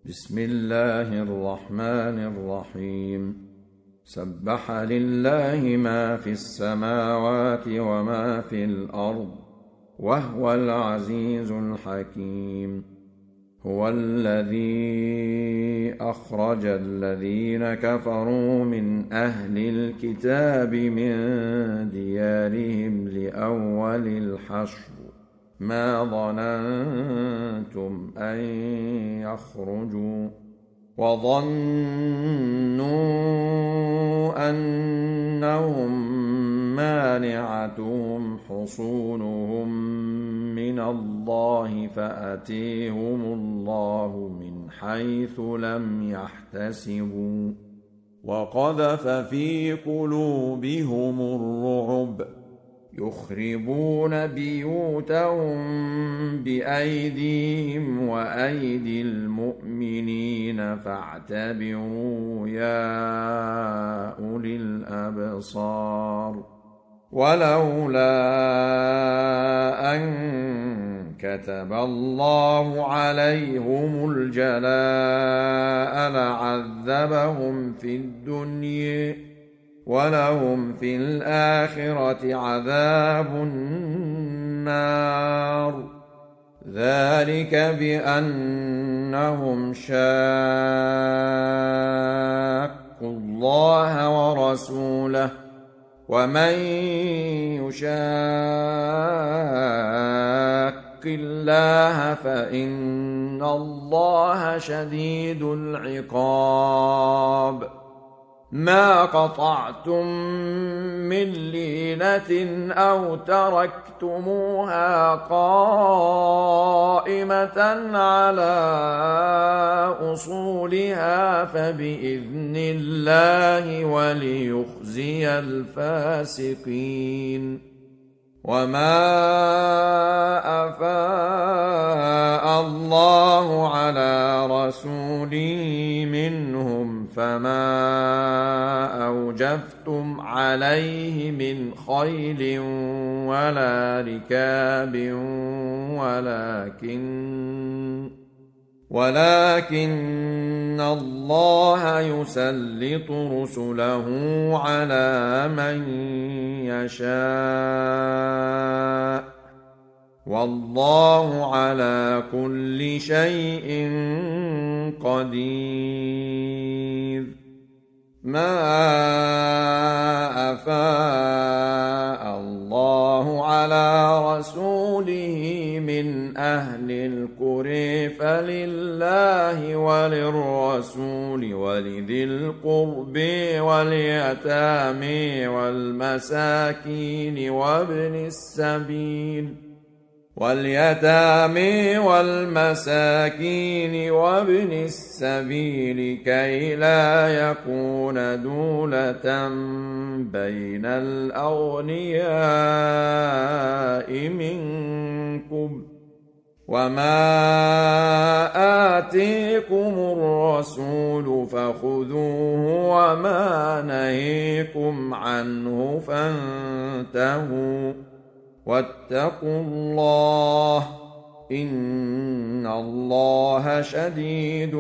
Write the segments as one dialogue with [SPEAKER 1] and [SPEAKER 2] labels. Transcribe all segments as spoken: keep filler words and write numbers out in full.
[SPEAKER 1] بسم الله الرحمن الرحيم. سبح لله ما في السماوات وما في الأرض وهو العزيز الحكيم. هو الذي أخرج الذين كفروا من أهل الكتاب من ديارهم لأول الحشر ما ظننتم أن يخرجوا وظنوا أنهم مانعتهم حصونهم من الله فأتيهم الله من حيث لم يحتسبوا وقذف في قلوبهم الرعب يخربون بيوتهم بأيديهم وأيدي المؤمنين فاعتبروا يا أولي الأبصار. ولولا أن كتب الله عليهم الجلاء لعذبهم في الدنيا ولهم في الآخرة عذاب النار. ذلك بأنهم شاقوا الله ورسوله ومن يشاق الله فإن الله شديد العقاب. ما قطعتم من لينة أو تركتموها قائمة على أصولها فبإذن الله وليخزي الفاسقين. وما أفاء الله على رسوله منهم فما أوجفتم عليه من خيل ولا ركاب ولكن ولكن الله يسلط رسله على من يشاء والله على كل شيء قدير. ما أفاء الله على رسوله من أهل القرى فلله وللرسول ولذي القرب واليتامى والمساكين وابن السبيل واليتامى والمساكين وابن السبيل كي لا يكون دولة بين الأغنياء منكم. وما آتيكم الرسول فخذوه وما نهيكم عنه فانتهوا واتقوا الله إن الله شديد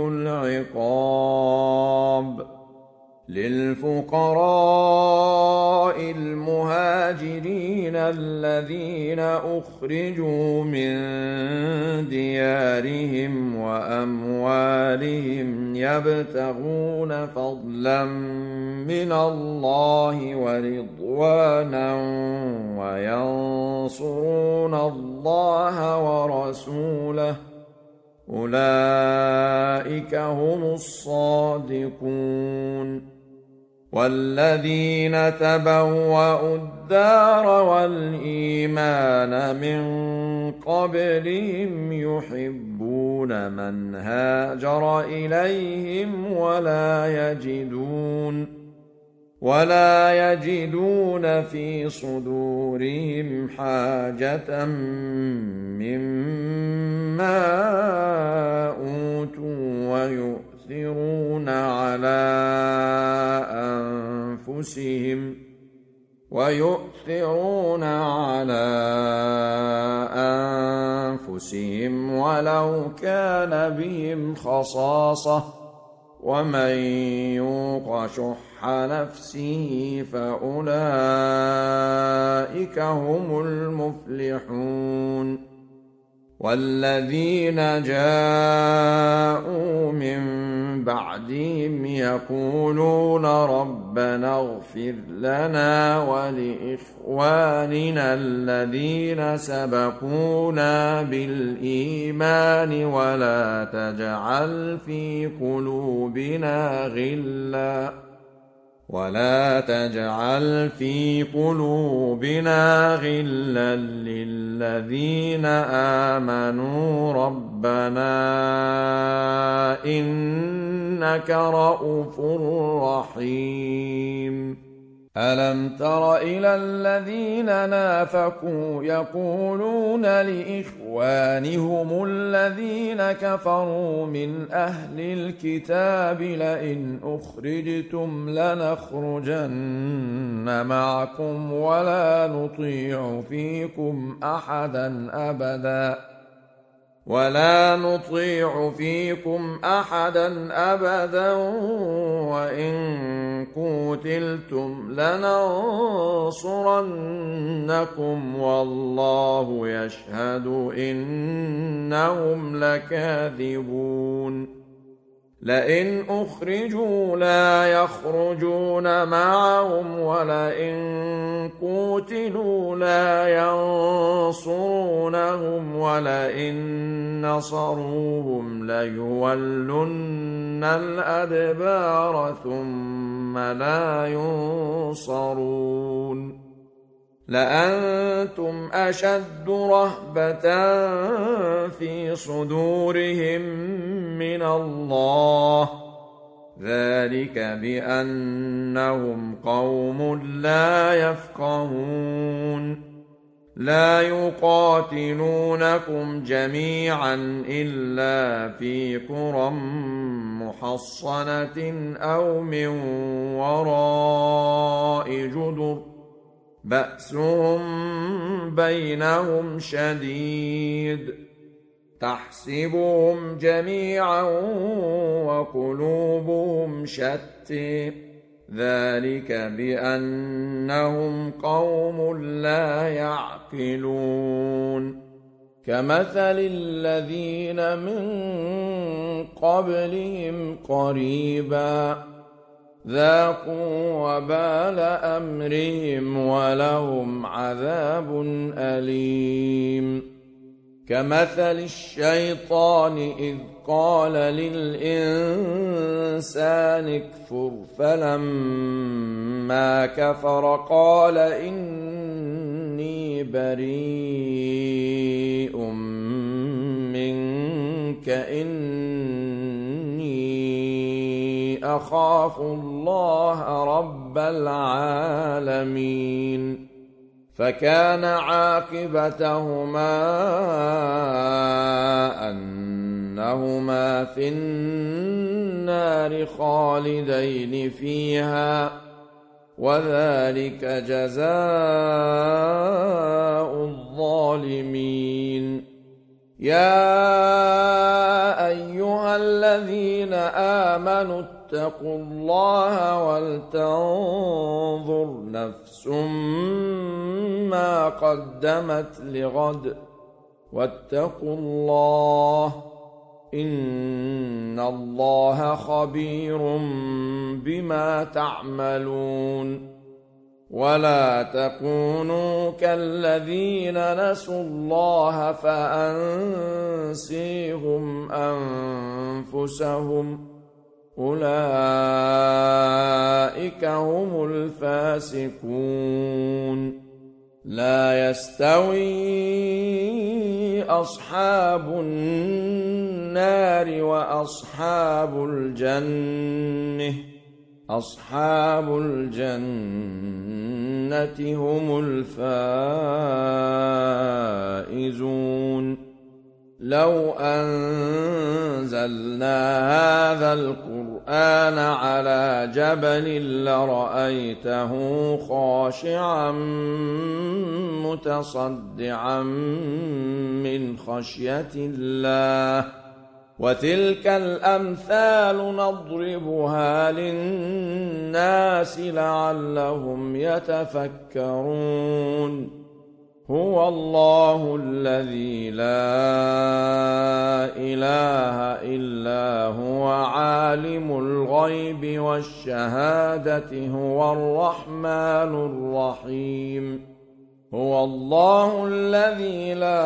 [SPEAKER 1] العقاب. للفقراء المهاجرين الذين أخرجوا من ديارهم وأموالهم يبتغون فضلا من الله ورضوانا وينصرون الله ورسوله أولئك هم الصادقون. والذين تبوأوا الدار والإيمان من قبلهم يحبون من هاجر إليهم ولا يجدون ولا يجدون في صدورهم حاجة مما أوتوا ويؤثرون على أنفسهم ويؤثرون على أنفسهم ولو كان بهم خصاصة ومن يوق شح نفسه فأولئك هم المفلحون والذين جاءوا من بعدهم يقولون ربنا اغفر لنا ولإخواننا الذين سبقونا بالإيمان ولا تجعل في قلوبنا غلا ولا تجعل في قلوبنا غلا للذين آمنوا ربنا إنك رءوف رحيم ألم تر إلى الذين نافقوا يقولون لإخوانهم الذين كفروا من أهل الكتاب لئن أخرجتم لنخرجن معكم ولا نطيع فيكم أحدا أبدا ولا نطيع فيكم أحدا أبدا وإن قتلتم لننصرنكم والله يشهد إنهم لكاذبون لئن أخرجوا لا يخرجون معهم ولئن قتلوا لا ينصرونهم ولئن نصروهم ليولن الأدبار ثم لا ينصرون لأنتم أشد رهبة في صدورهم من الله ذلك بأنهم قوم لا يفقهون لا يقاتلونكم جميعا إلا في قرى محصنة أو من وراء جدر بأسهم بينهم شديد تحسبهم جميعا وقلوبهم شتى ذلك بأنهم قوم لا يعقلون كمثل الذين من قبلهم قريبا ذاقوا وبال أمرهم ولهم عذاب أليم كمثل الشيطان إذ قال للإنسان اكفر فلما كفر قال إني بريء منك إني أخاف الله رب العالمين فكان عاقبتهما أنهما في النار خالدين فيها وذلك جزاء الظالمين يا أيها الذين آمنوا اتقوا الله ولتنظر نفس ما قدمت لغد واتقوا الله إن الله خبير بما تعملون ولا تكونوا كالذين نسوا الله فأنسيهم أنفسهم أولئك هم الفاسقون لا يستوي أصحاب النار وأصحاب الجنة أصحاب الجنة هم الفائزون لو أنزلنا هذا القرآن على جبل لرأيته خاشعا متصدعا من خشية الله وتلك الأمثال نضربها للناس لعلهم يتفكرون هو الله الذي لا إله إلا هو عالم الغيب والشهادة هو الرحمن الرحيم هو الله الذي لا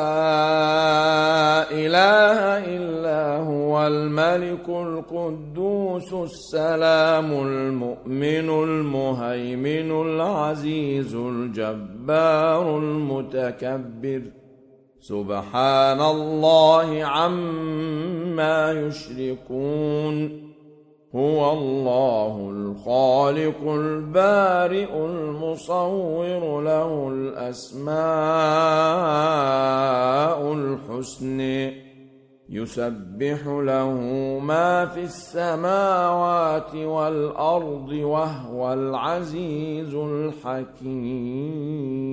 [SPEAKER 1] إله إلا هو الملك القدوس السلام المؤمن المهيمن العزيز الجبار المتكبر سبحان الله عما يشركون هو الله الخالق البارئ المصور له الأسماء الحسنى يسبح له ما في السماوات والأرض وهو العزيز الحكيم.